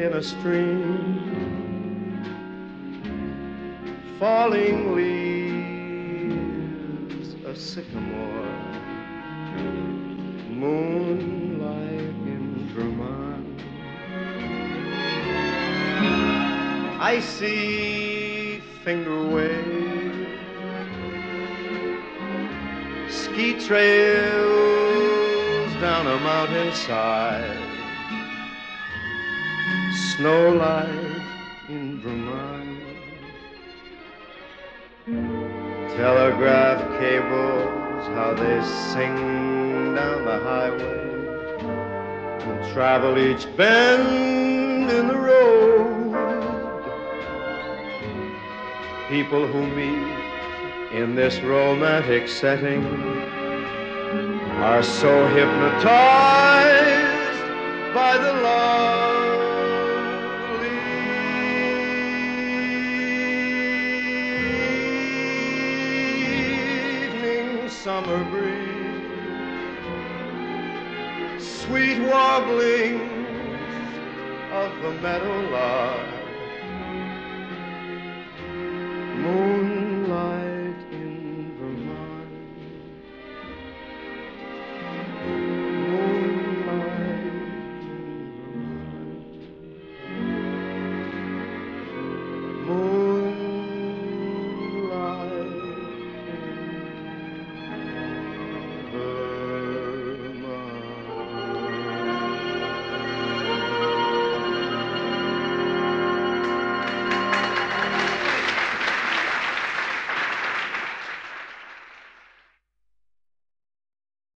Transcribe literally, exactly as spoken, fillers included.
in a stream, falling leaves, a sycamore, moonlight in Vermont. I see finger waves, ski trails down a mountainside, snow light in Vermont, telegraph cables, how they sing down the highway and travel each bend in the road. People who meet in this romantic setting are so hypnotized by the lovely evening summer breeze, sweet warblings of the meadowlark,